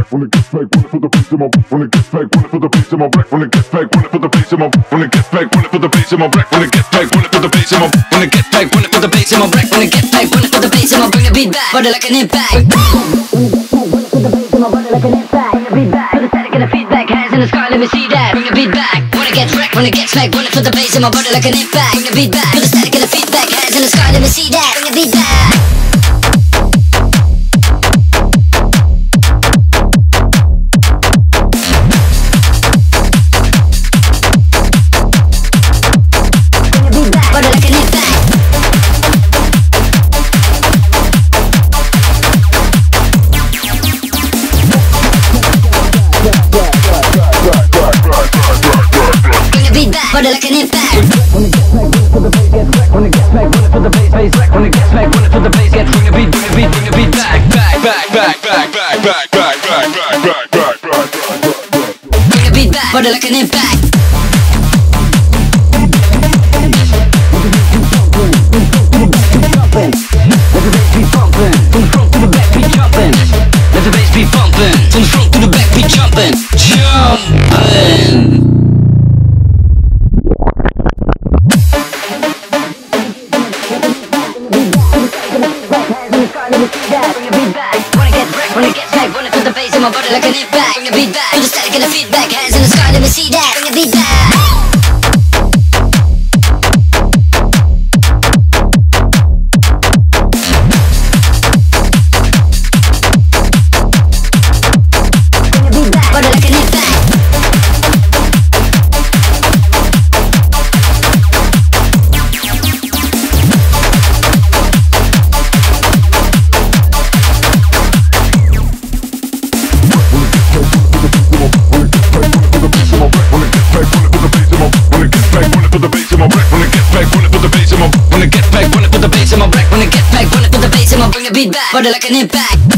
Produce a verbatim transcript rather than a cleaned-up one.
back, when it gets back, when it for the bass in my when it gets back, when it for the bass in my back, when it gets back, when it for the bass in my when it gets back, when it for the bass in my back, when it gets back, when it for the bass in my when it gets back, when it for the bass in my back, when it gets back, when it for the bass in my bring the beat back, body like an impact. When the bass in my body like an impact, bring the beat back, for the static and the feedback, hands in the sky, let me see that. Bring the beat back, when it gets wrecked, when it gets back, when it for the bass in my body like an impact, bring the beat back, for the static and the feedback, hands in the sky, let me see that. Bring the beat back. Body like an impact. When it gets back, when it for the bass gets wrecked. When it gets back, when it for the bass bass wrecked. When it gets back, when it for the bass gets bring the beat, bring the beat, bring the beat back, back, back, back, back, back, back, back, back, back, back, back, back. Bring the beat back. Body like an impact. Let the bass be pumping, from the front to the back, be jumping. Let the bass be pumping, from the front to the back, be jumping, jumping. When it gets back, when it for the bass in my body like an impact. Bring the beat back, to the static and the feedback, hands in the sky, let me see that. Bring the beat back. When it gets back, when it for the bass in my back, when it gets back, when it for the bass in my bring the beat back, body like an impact.